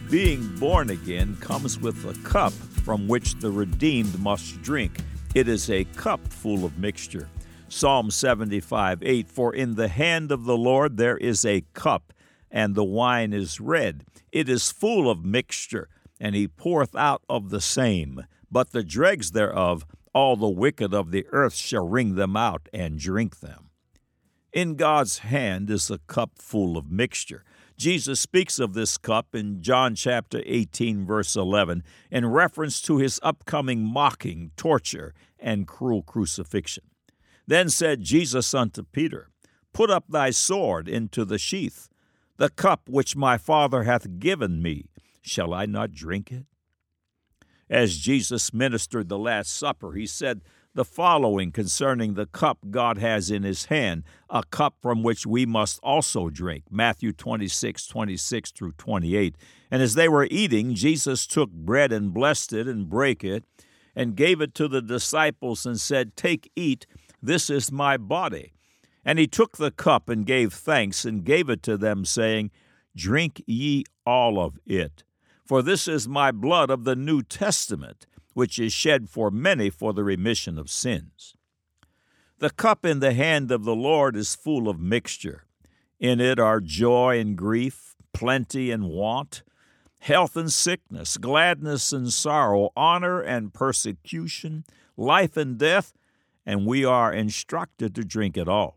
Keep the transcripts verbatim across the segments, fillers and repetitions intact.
Being born again comes with a cup from which the redeemed must drink. It is a cup full of mixture. Psalm seventy-five eight, For in the hand of the Lord there is a cup, and the wine is red. It is full of mixture, and he poureth out of the same. But the dregs thereof, all the wicked of the earth shall wring them out and drink them. In God's hand is a cup full of mixture. Jesus speaks of this cup in John chapter eighteen, verse eleven, in reference to his upcoming mocking, torture, and cruel crucifixion. Then said Jesus unto Peter, Put up thy sword into the sheath. The cup which my Father hath given me, shall I not drink it? As Jesus ministered the Last Supper, he said the following concerning the cup God has in his hand, a cup from which we must also drink. Matthew twenty-six, twenty-six through twenty-eight. And as they were eating, Jesus took bread and blessed it and brake it, and gave it to the disciples and said, Take, eat, this is my body. And he took the cup and gave thanks and gave it to them, saying, Drink ye all of it. For this is my blood of the New Testament, which is shed for many for the remission of sins. The cup in the hand of the Lord is full of mixture. In it are joy and grief, plenty and want, health and sickness, gladness and sorrow, honor and persecution, life and death, and we are instructed to drink it all.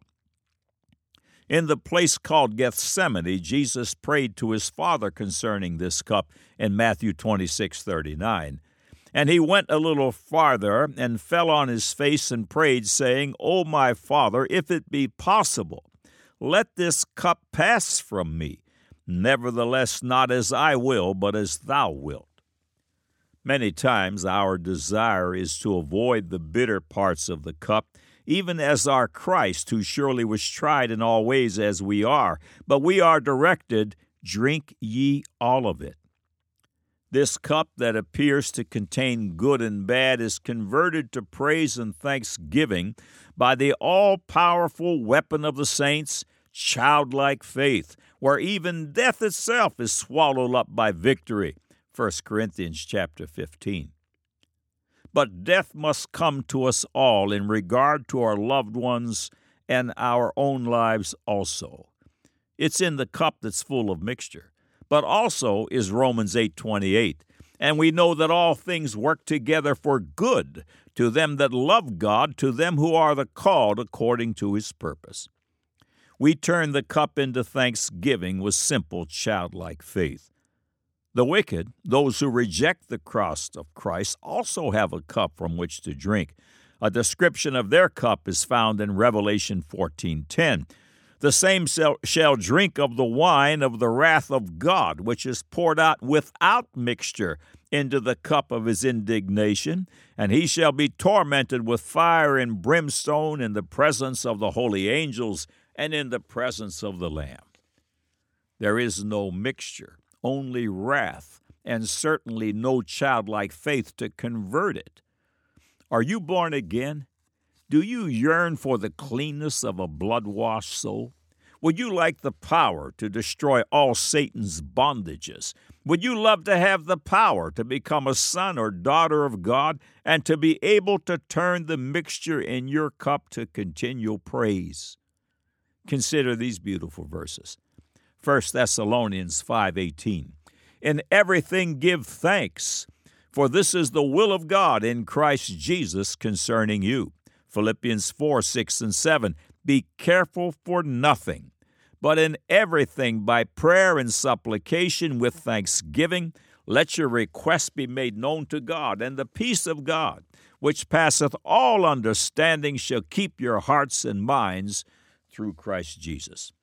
In the place called Gethsemane, Jesus prayed to his Father concerning this cup in Matthew twenty-six, thirty-nine. And he went a little farther and fell on his face and prayed, saying, O my Father, if it be possible, let this cup pass from me. Nevertheless, not as I will, but as thou wilt. Many times our desire is to avoid the bitter parts of the cup, even as our Christ, who surely was tried in all ways as we are. But we are directed, Drink ye all of it. This cup that appears to contain good and bad is converted to praise and thanksgiving by the all-powerful weapon of the saints, childlike faith, where even death itself is swallowed up by victory. First Corinthians chapter fifteen. But death must come to us all in regard to our loved ones and our own lives also. It's in the cup that's full of mixture, but also is Romans eight twenty-eight. And we know that all things work together for good to them that love God, to them who are the called according to his purpose. We turn the cup into thanksgiving with simple childlike faith. The wicked, those who reject the cross of Christ, also have a cup from which to drink. A description of their cup is found in Revelation fourteen ten. The same shall drink of the wine of the wrath of God, which is poured out without mixture into the cup of his indignation, and he shall be tormented with fire and brimstone in the presence of the holy angels and in the presence of the Lamb. There is no mixture, only wrath, and certainly no childlike faith to convert it. Are you born again? Do you yearn for the cleanness of a blood-washed soul? Would you like the power to destroy all Satan's bondages? Would you love to have the power to become a son or daughter of God and to be able to turn the mixture in your cup to continual praise? Consider these beautiful verses. First Thessalonians five eighteen. In everything give thanks, for this is the will of God in Christ Jesus concerning you. Philippians four six and seven. Be careful for nothing, but in everything by prayer and supplication with thanksgiving, let your requests be made known to God, and the peace of God, which passeth all understanding, shall keep your hearts and minds through Christ Jesus.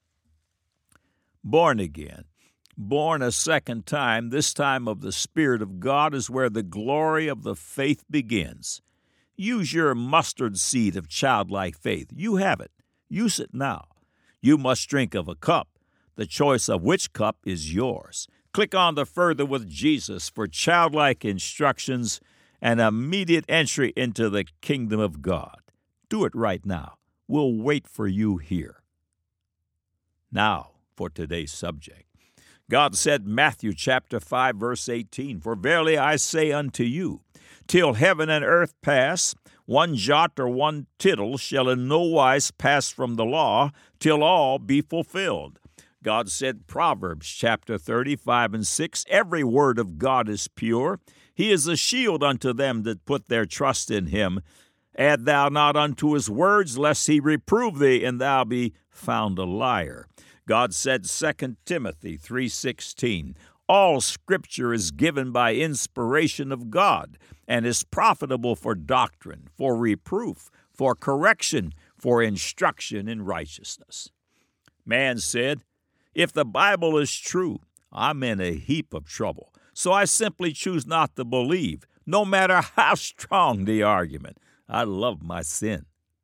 Born again, born a second time, this time of the Spirit of God, is where the glory of the faith begins. Use your mustard seed of childlike faith. You have it. Use it now. You must drink of a cup, the choice of which cup is yours. Click on the Further with Jesus for childlike instructions and immediate entry into the kingdom of God. Do it right now. We'll wait for you here. Now, for today's subject. God said, Matthew chapter five, verse eighteen, For verily I say unto you, till heaven and earth pass, one jot or one tittle shall in no wise pass from the law, till all be fulfilled. God said, Proverbs chapter thirty-five and six, Every word of God is pure. He is a shield unto them that put their trust in him. Add thou not unto his words, lest he reprove thee, and thou be found a liar. God said, Second Timothy three sixteen, All Scripture is given by inspiration of God, and is profitable for doctrine, for reproof, for correction, for instruction in righteousness. Man said, If the Bible is true, I'm in a heap of trouble, so I simply choose not to believe, no matter how strong the argument. I love my sin.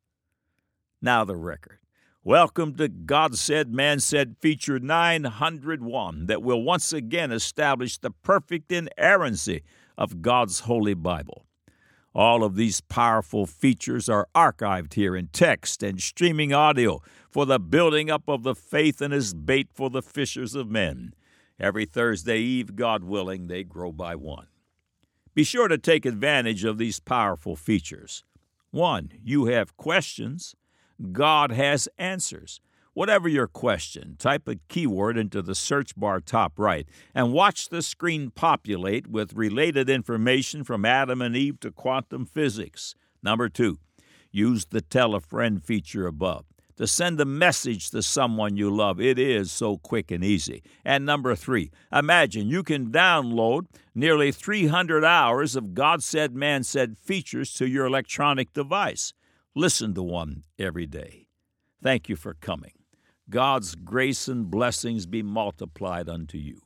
Now the record. Welcome to God Said, Man Said, feature nine hundred one, that will once again establish the perfect inerrancy of God's Holy Bible. All of these powerful features are archived here in text and streaming audio for the building up of the faith and as bait for the fishers of men. Every Thursday eve, God willing, they grow by one. Be sure to take advantage of these powerful features. One, you have questions. God has answers. Whatever your question, type a keyword into the search bar top right and watch the screen populate with related information from Adam and Eve to quantum physics. Number two, use the Tell a Friend feature above to send a message to someone you love. It is so quick and easy. And number three, imagine you can download nearly three hundred hours of God Said, Man Said features to your electronic device. Listen to one every day. Thank you for coming. God's grace and blessings be multiplied unto you.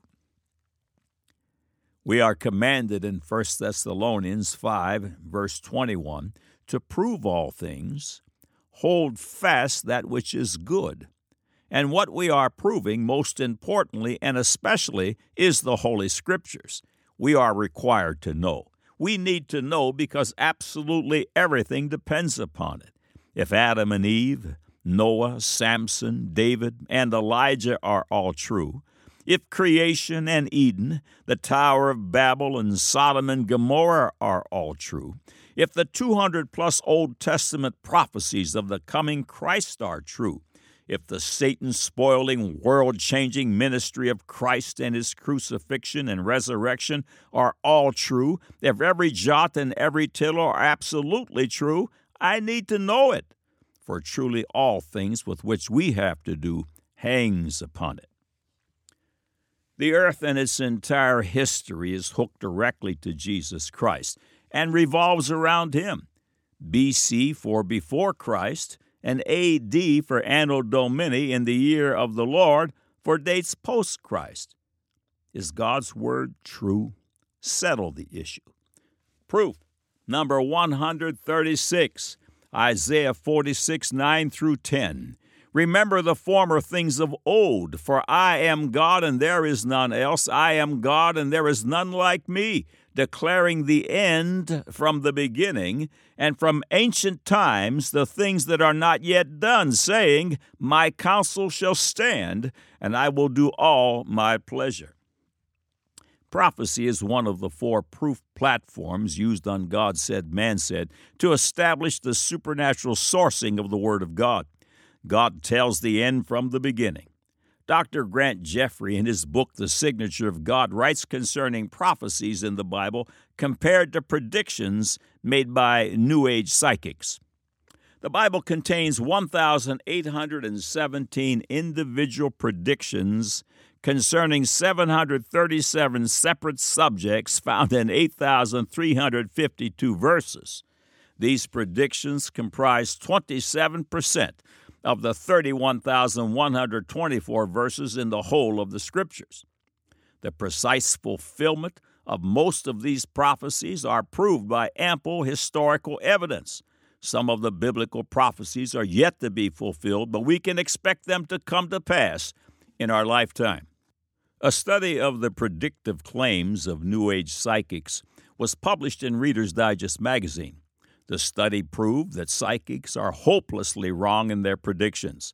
We are commanded in First Thessalonians five, verse twenty-one, to prove all things, hold fast that which is good. And what we are proving, most importantly and especially, is the Holy Scriptures. We are required to know. We need to know because absolutely everything depends upon it. If Adam and Eve, Noah, Samson, David, and Elijah are all true, if creation and Eden, the Tower of Babel, and Sodom and Gomorrah are all true, if the two hundred plus Old Testament prophecies of the coming Christ are true, if the Satan-spoiling, world-changing ministry of Christ and his crucifixion and resurrection are all true, if every jot and every tittle are absolutely true, I need to know it, for truly all things with which we have to do hangs upon it. The earth and its entire history is hooked directly to Jesus Christ and revolves around him. B C for before Christ, and A D for Anno Domini, in the year of the Lord, for dates post-Christ. Is God's word true? Settle the issue. Proof. Number one hundred thirty-six, Isaiah forty-six, nine through ten. Remember the former things of old, for I am God and there is none else. I am God and there is none like me, declaring the end from the beginning, and from ancient times the things that are not yet done, saying, My counsel shall stand, and I will do all my pleasure. Prophecy is one of the four proof platforms used on God Said, Man Said to establish the supernatural sourcing of the Word of God. God tells the end from the beginning. Doctor Grant Jeffrey, in his book, The Signature of God, writes concerning prophecies in the Bible compared to predictions made by New Age psychics. The Bible contains one thousand eight hundred seventeen individual predictions concerning seven hundred thirty-seven separate subjects found in eight thousand three hundred fifty-two verses. These predictions comprise twenty-seven percent of the thirty-one thousand one hundred twenty-four verses in the whole of the Scriptures. The precise fulfillment of most of these prophecies are proved by ample historical evidence. Some of the biblical prophecies are yet to be fulfilled, but we can expect them to come to pass in our lifetime. A study of the predictive claims of New Age psychics was published in Reader's Digest magazine. The study proved that psychics are hopelessly wrong in their predictions.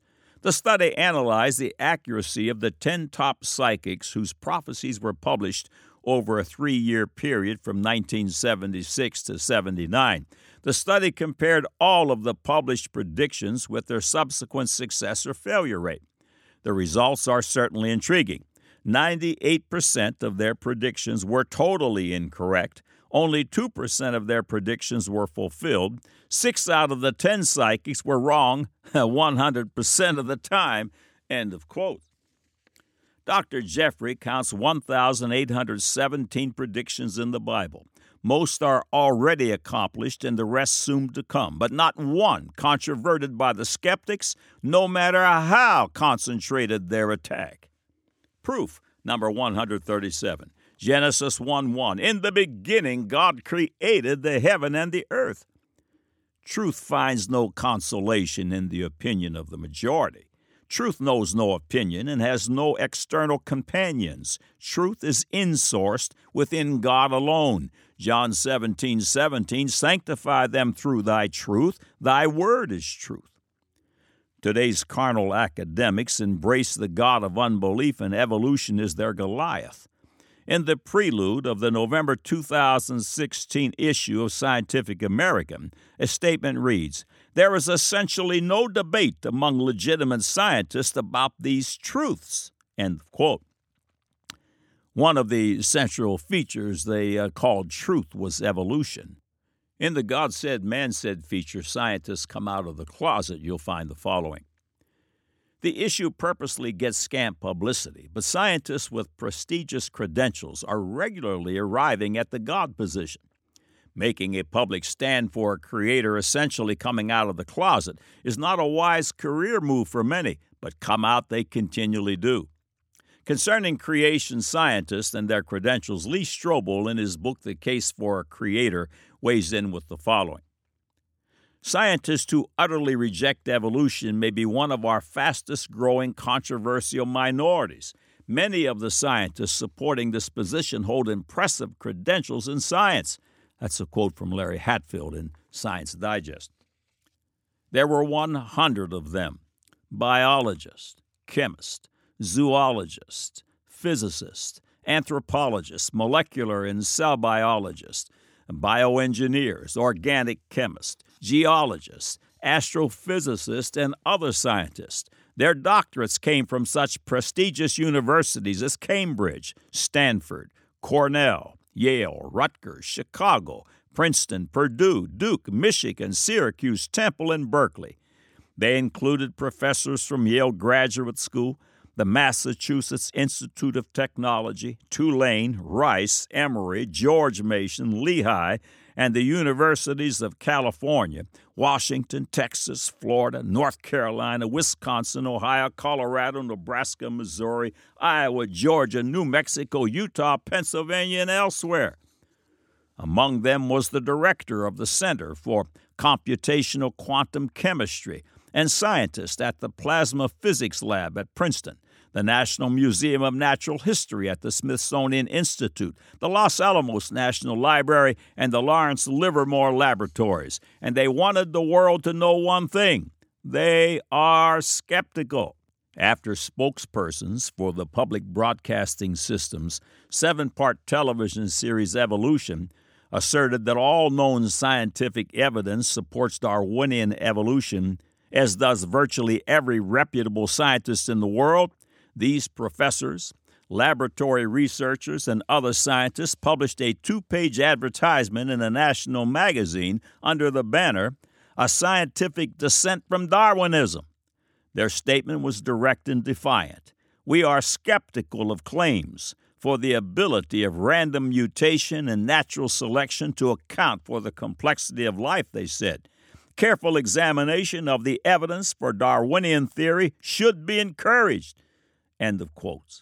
The study analyzed the accuracy of the ten top psychics whose prophecies were published over a three-year period from nineteen seventy-six to seventy-nine. The study compared all of the published predictions with their subsequent success or failure rate. The results are certainly intriguing. ninety-eight percent of their predictions were totally incorrect. Only two percent of their predictions were fulfilled. Six out of the ten psychics were wrong one hundred percent of the time. End of quote. Doctor Jeffrey counts one thousand eight hundred seventeen predictions in the Bible. Most are already accomplished and the rest soon to come, but not one controverted by the skeptics, no matter how concentrated their attack. Proof number one hundred thirty-seven. Genesis one one. In the beginning, God created the heaven and the earth. Truth finds no consolation in the opinion of the majority. Truth knows no opinion and has no external companions. Truth is insourced within God alone. John seventeen seventeen. Sanctify them through thy truth. Thy word is truth. Today's carnal academics embrace the God of unbelief, and evolution is their Goliath. In the prelude of the November two thousand sixteen issue of Scientific American, a statement reads, "There is essentially no debate among legitimate scientists about these truths." End of quote. One of the central features they uh, called truth was evolution. In the God Said, Man Said feature, scientists come out of the closet, you'll find the following. The issue purposely gets scant publicity, but scientists with prestigious credentials are regularly arriving at the God position. Making a public stand for a creator essentially coming out of the closet is not a wise career move for many, but come out they continually do. Concerning creation scientists and their credentials, Lee Strobel, in his book The Case for a Creator, weighs in with the following. Scientists who utterly reject evolution may be one of our fastest-growing controversial minorities. Many of the scientists supporting this position hold impressive credentials in science. That's a quote from Larry Hatfield in Science Digest. There were one hundred of them, biologists, chemists, zoologists, physicists, anthropologists, molecular and cell biologists, bioengineers, organic chemists, geologists, astrophysicists, and other scientists. Their doctorates came from such prestigious universities as Cambridge, Stanford, Cornell, Yale, Rutgers, Chicago, Princeton, Purdue, Duke, Michigan, Syracuse, Temple, and Berkeley. They included professors from Yale Graduate School, the Massachusetts Institute of Technology, Tulane, Rice, Emory, George Mason, Lehigh, and the universities of California, Washington, Texas, Florida, North Carolina, Wisconsin, Ohio, Colorado, Nebraska, Missouri, Iowa, Georgia, New Mexico, Utah, Pennsylvania, and elsewhere. Among them was the director of the Center for Computational Quantum Chemistry and scientist at the Plasma Physics Lab at Princeton, the National Museum of Natural History at the Smithsonian Institute, the Los Alamos National Library, and the Lawrence Livermore Laboratories. And they wanted the world to know one thing. They are skeptical. After spokespersons for the public broadcasting system's seven-part television series Evolution asserted that all known scientific evidence supports Darwinian evolution, as does virtually every reputable scientist in the world, these professors, laboratory researchers, and other scientists published a two-page advertisement in a national magazine under the banner, "A Scientific Dissent from Darwinism." Their statement was direct and defiant. "We are skeptical of claims for the ability of random mutation and natural selection to account for the complexity of life," they said. "Careful examination of the evidence for Darwinian theory should be encouraged." End of quotes.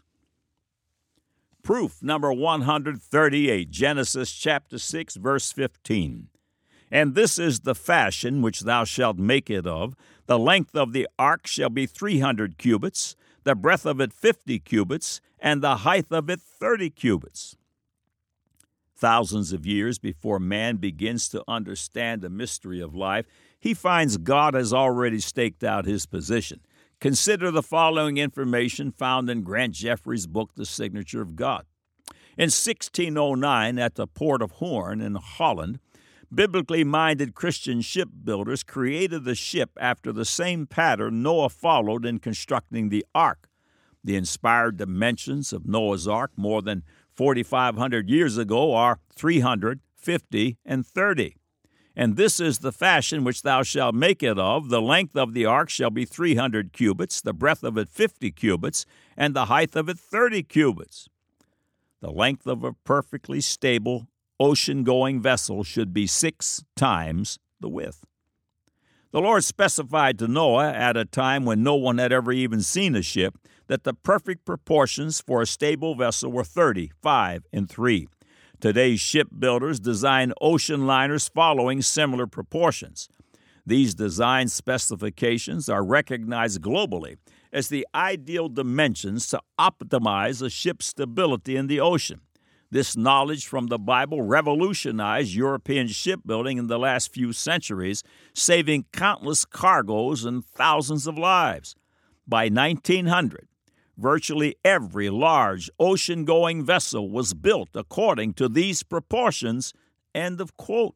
Proof number one hundred thirty-eight, Genesis chapter six, verse fifteen. "And this is the fashion which thou shalt make it of. The length of the ark shall be three hundred cubits, the breadth of it fifty cubits, and the height of it thirty cubits." Thousands of years before man begins to understand the mystery of life, he finds God has already staked out his position. Consider the following information found in Grant Jeffrey's book, The Signature of God. In sixteen oh nine, at the port of Hoorn in Holland, biblically minded Christian shipbuilders created the ship after the same pattern Noah followed in constructing the ark. The inspired dimensions of Noah's ark more than forty-five hundred years ago are three hundred, fifty, and thirty. And this is the fashion which thou shalt make it of. The length of the ark shall be three hundred cubits, the breadth of it fifty cubits, and the height of it thirty cubits. The length of a perfectly stable, ocean-going vessel should be six times the width. The Lord specified to Noah, at a time when no one had ever even seen a ship, that the perfect proportions for a stable vessel were thirty, five, and three. Today's shipbuilders design ocean liners following similar proportions. These design specifications are recognized globally as the ideal dimensions to optimize a ship's stability in the ocean. This knowledge from the Bible revolutionized European shipbuilding in the last few centuries, saving countless cargoes and thousands of lives. By nineteen hundred, virtually every large ocean-going vessel was built according to these proportions. End of quote.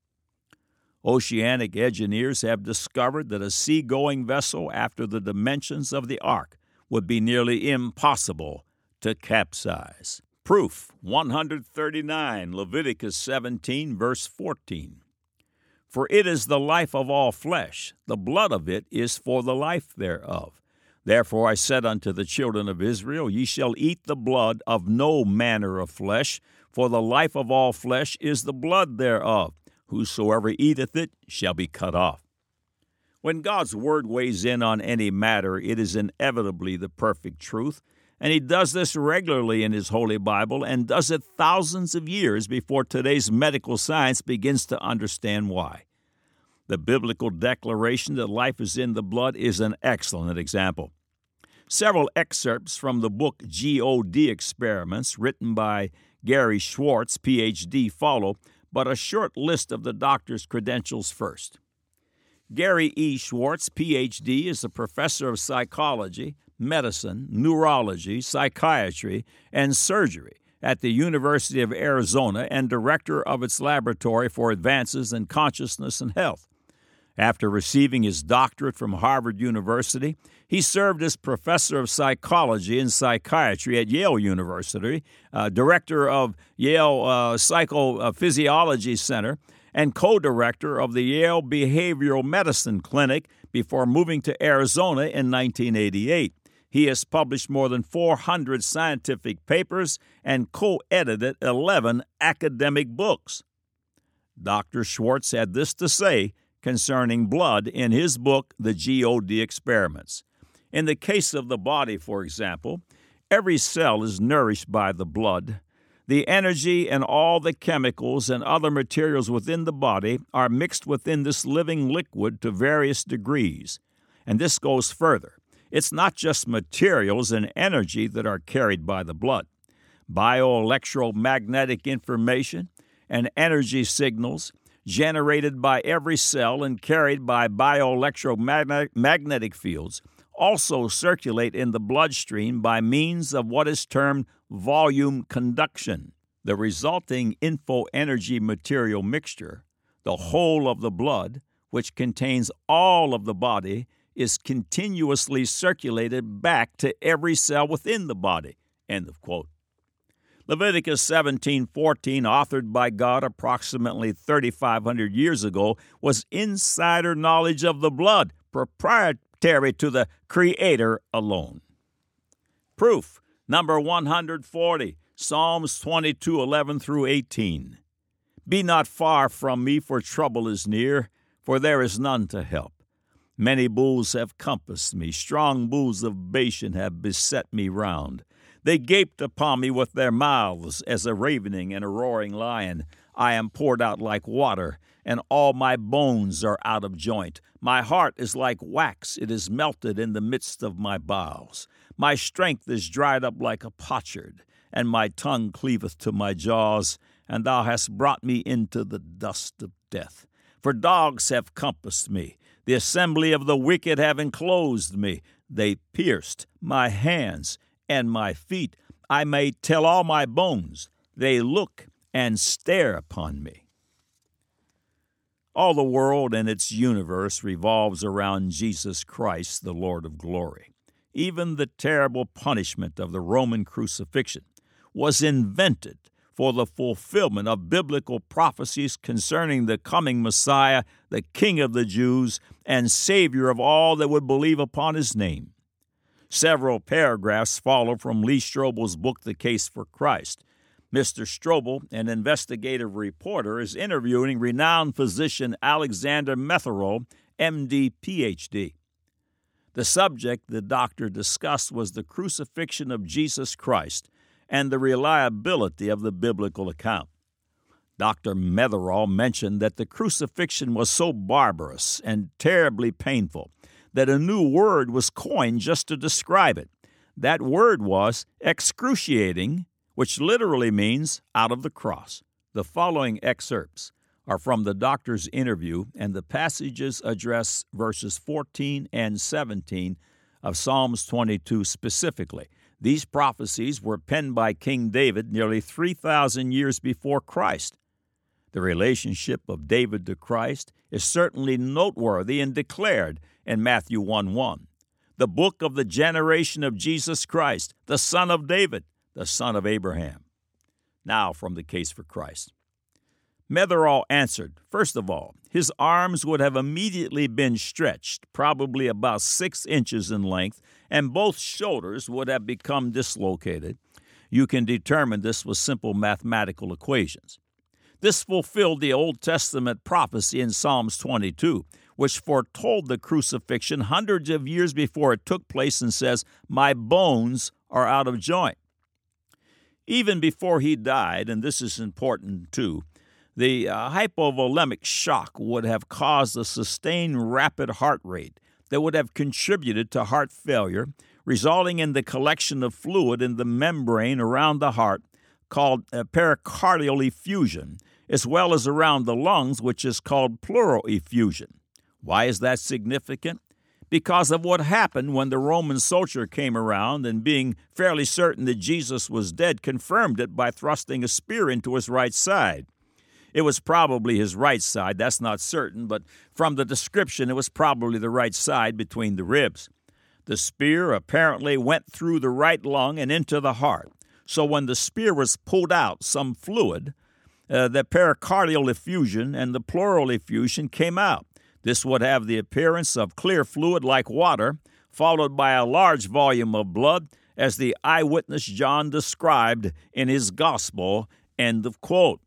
Oceanic engineers have discovered that a sea-going vessel after the dimensions of the ark would be nearly impossible to capsize. Proof one hundred thirty-nine, Leviticus seventeen, verse fourteen. For it is the life of all flesh, the blood of it is for the life thereof. Therefore I said unto the children of Israel, Ye shall eat the blood of no manner of flesh, for the life of all flesh is the blood thereof. Whosoever eateth it shall be cut off. When God's word weighs in on any matter, it is inevitably the perfect truth, and He does this regularly in His Holy Bible and does it thousands of years before today's medical science begins to understand why. The biblical declaration that life is in the blood is an excellent example. Several excerpts from the book G O D Experiments, written by Gary Schwartz, P H D, follow, but a short list of the doctor's credentials first. Gary E. Schwartz, P H D, is a professor of psychology, medicine, neurology, psychiatry, and surgery at the University of Arizona and director of its Laboratory for Advances in Consciousness and Health. After receiving his doctorate from Harvard University, he served as professor of psychology and psychiatry at Yale University, uh, director of Yale uh, Psychophysiology Center, and co-director of the Yale Behavioral Medicine Clinic before moving to Arizona in nineteen eighty-eight. He has published more than four hundred scientific papers and co-edited eleven academic books. Doctor Schwartz had this to say concerning blood in his book, The G O D Experiments. In the case of the body, for example, every cell is nourished by the blood. The energy and all the chemicals and other materials within the body are mixed within this living liquid to various degrees. And this goes further. It's not just materials and energy that are carried by the blood. Bioelectromagnetic information and energy signals generated by every cell and carried by bioelectromagnetic fields also circulate in the bloodstream by means of what is termed volume conduction. The resulting info-energy material mixture, the whole of the blood, which contains all of the body, is continuously circulated back to every cell within the body. End of quote. Leviticus seventeen fourteen, authored by God approximately thirty-five hundred years ago, was insider knowledge of the blood, proprietary to the Creator alone. Proof number one hundred forty, Psalms twenty-two eleven through eighteen. Be not far from me, for trouble is near, for there is none to help. Many bulls have compassed me, strong bulls of Bashan have beset me round. They gaped upon me with their mouths as a ravening and a roaring lion. I am poured out like water, and all my bones are out of joint. My heart is like wax, it is melted in the midst of my bowels. My strength is dried up like a potsherd, and my tongue cleaveth to my jaws, and thou hast brought me into the dust of death. For dogs have compassed me, the assembly of the wicked have enclosed me. they pierced my hands and my feet. I may tell all my bones. They look and stare upon me. All the world and its universe revolves around Jesus Christ, the Lord of glory. Even the terrible punishment of the Roman crucifixion was invented for the fulfillment of biblical prophecies concerning the coming Messiah, the King of the Jews, and Savior of all that would believe upon his name. Several paragraphs follow from Lee Strobel's book, The Case for Christ. Mister Strobel, an investigative reporter, is interviewing renowned physician Alexander Metherell, M D, P H D. The subject the doctor discussed was the crucifixion of Jesus Christ and the reliability of the biblical account. Doctor Metherell mentioned that the crucifixion was so barbarous and terribly painful that a new word was coined just to describe it. That word was excruciating, which literally means out of the cross. The following excerpts are from the doctor's interview, and the passages address verses fourteen and seventeen of Psalms twenty-two specifically. These prophecies were penned by King David nearly three thousand years before Christ. The relationship of David to Christ is certainly noteworthy and declared in Matthew one one. The book of the generation of Jesus Christ, the son of David, the son of Abraham. Now from the Case for Christ. Metherell answered, first of all, his arms would have immediately been stretched, probably about six inches in length, and both shoulders would have become dislocated. You can determine this with simple mathematical equations. This fulfilled the Old Testament prophecy in Psalms twenty-two, which foretold the crucifixion hundreds of years before it took place and says, "My bones are out of joint." Even before he died, and this is important too, the uh, hypovolemic shock would have caused a sustained rapid heart rate that would have contributed to heart failure, resulting in the collection of fluid in the membrane around the heart called uh, pericardial effusion, as well as around the lungs, which is called pleural effusion. Why is that significant? Because of what happened when the Roman soldier came around and, being fairly certain that Jesus was dead, confirmed it by thrusting a spear into his right side. It was probably his right side, that's not certain, but from the description, it was probably the right side between the ribs. The spear apparently went through the right lung and into the heart. So when the spear was pulled out, some fluid, uh, the pericardial effusion and the pleural effusion came out. This would have the appearance of clear fluid like water, followed by a large volume of blood, as the eyewitness John described in his gospel. End of quote.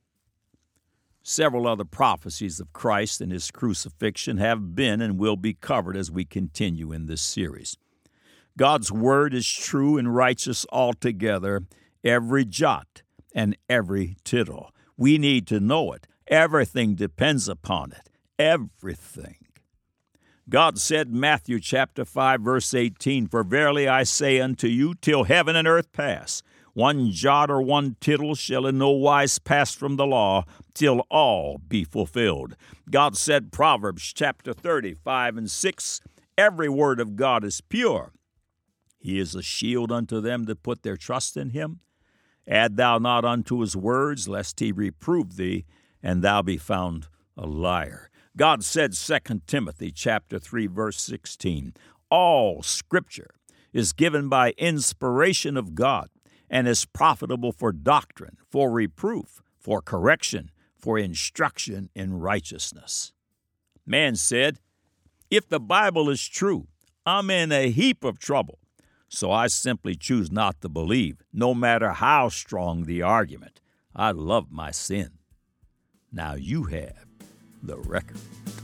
Several other prophecies of Christ and his crucifixion have been and will be covered as we continue in this series. God's word is true and righteous altogether, every jot and every tittle. We need to know it. Everything depends upon it. Everything. God said in Matthew chapter five, verse eighteen, "For verily I say unto you, till heaven and earth pass, one jot or one tittle shall in no wise pass from the law, till all be fulfilled." God said, Proverbs chapter thirty, five and six, "Every word of God is pure. He is a shield unto them that put their trust in him. Add thou not unto his words, lest he reprove thee, and thou be found a liar." God said, Second Timothy chapter three, verse sixteen, "All Scripture is given by inspiration of God, and is profitable for doctrine, for reproof, for correction, for instruction in righteousness." Man said, if the Bible is true, I'm in a heap of trouble. So I simply choose not to believe, no matter how strong the argument. I love my sin. Now you have the record.